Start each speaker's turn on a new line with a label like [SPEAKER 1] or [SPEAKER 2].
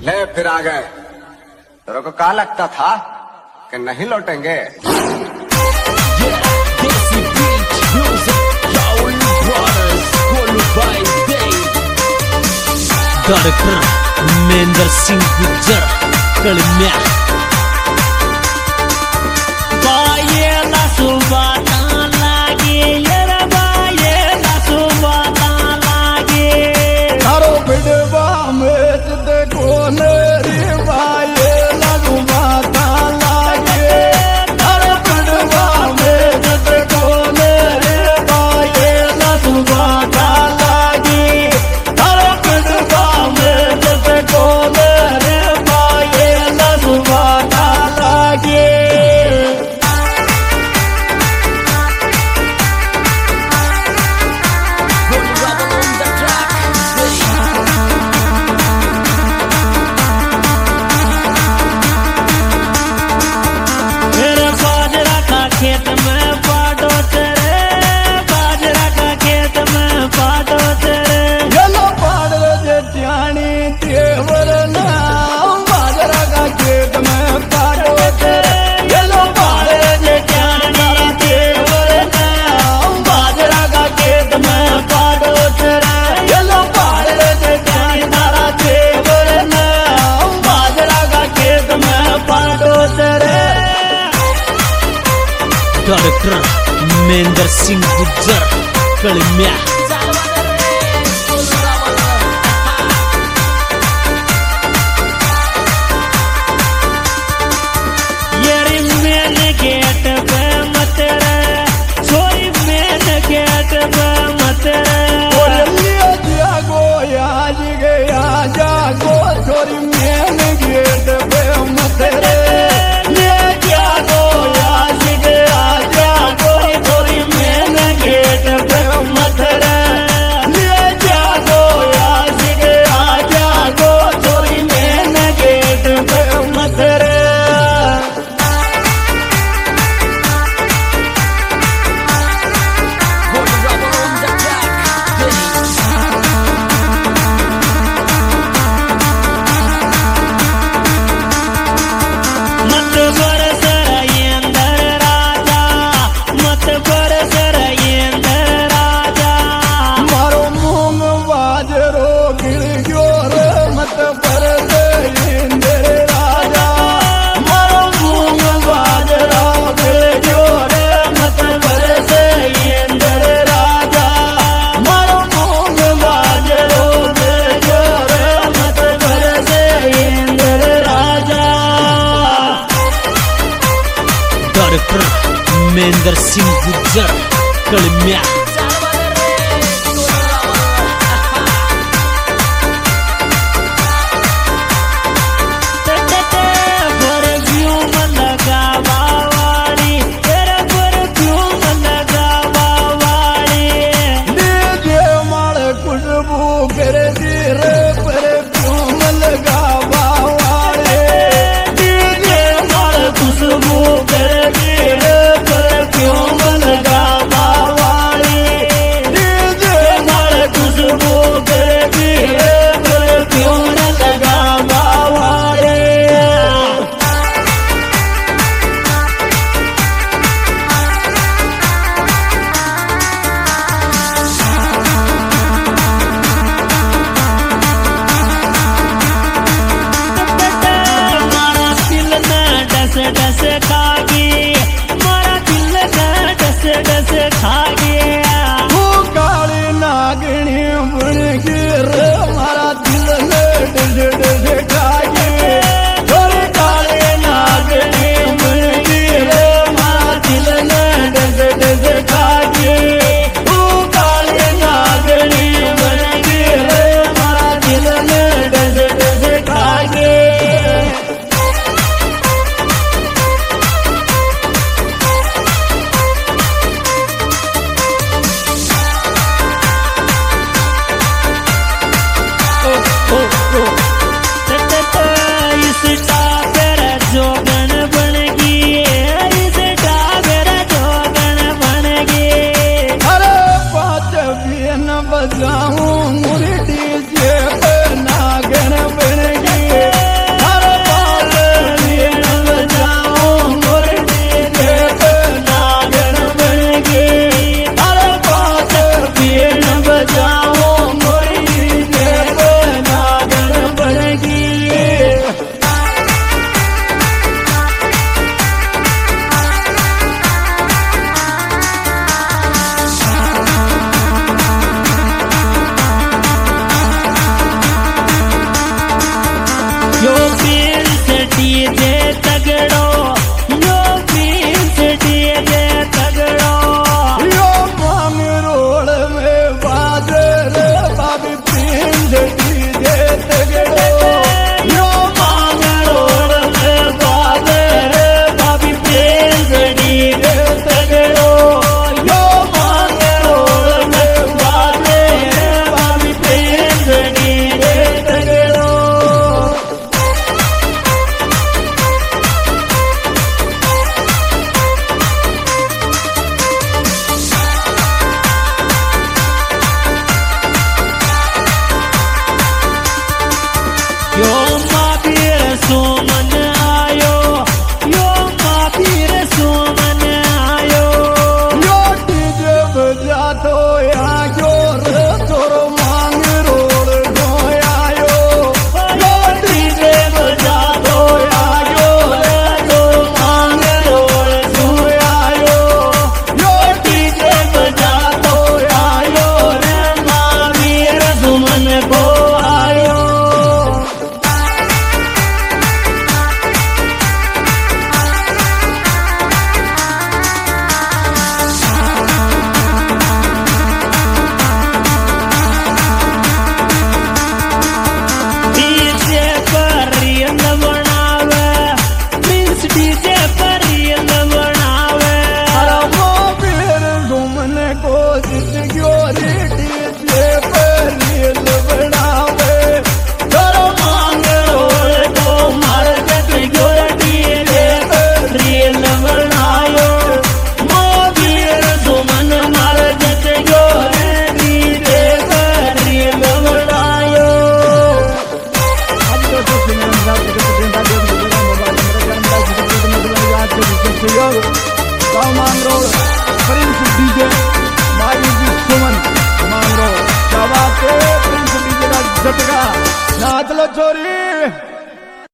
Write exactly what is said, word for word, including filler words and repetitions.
[SPEAKER 1] ले फिर आ गए। तेरे को क्या लगता था कि नहीं लौटेंगे?
[SPEAKER 2] डायरेक्टर महेंद्र सिंह गुज्जर कलम्या बाये ना सुबाता लागे यार बाये ना सुबाता लागे
[SPEAKER 3] तारो बिडवा में देखो रे बाये ना सुबाता लागे तारो बिडवा में देखो रे बाये ना सुबाता लागे तारो बिडवा में देखो रे बाये ना सुबाता लागे।
[SPEAKER 2] मेरे बाजरा का खेत में बाटो तेरे बाजरा का खेत में बाटो तेरे
[SPEAKER 3] येलो पाड़ जेठानी तेवर ना बाजरा का खेत में पाड़ो तेरे येलो पाड़ जेठानी तेवर ना बाजरा का खेत में पाड़ो तेरे येलो पाड़ जेठानी तारा तेवर ना बाजरा का खेत में पाड़ो तेरे।
[SPEAKER 2] डायरेक्टर महेंद्र सिंह गुज्जर कलम्या येरी मेन गेट पे मत रे छोरी मेन गेट पे मत रे
[SPEAKER 3] जागो आज गया जागो छोरी मेन गेट पे मत रे ले जागो आज गया जागो छोरी मेन गेट पे मत रे ले जागो आज गया जागो छोरी मेन गेट पे मत रे।
[SPEAKER 2] मत बरस रयेंद्र राजा मत बरस रयेंद्र राजा
[SPEAKER 3] मारो मूंग बाजरो गिर गयो रे मत परदे इंद्र राजा मारो मूंग बाजरो गिर गयो रे मत परदे इंद्र राजा मारो मूंग बाजरो गिर गयो रे मत परदे इंद्र राजा।
[SPEAKER 2] डायरेक्टर महेंद्र सिंह गुज्जर कलम्या परफ्यूम लगावा वाली तेरा परफ्यूम लगावा वाली
[SPEAKER 3] डीजे माल खुशबू कर दी रे परफ्यूम लगावा वाले डीजे माल खुशबू कर दी रे परफ्यूम लगावा वाले मांगरोळ प्रिंस डीजे मायूजी सुमन मांगरोळ क्या बात है प्रिंस डीजे का झटका नाच लो छोरी।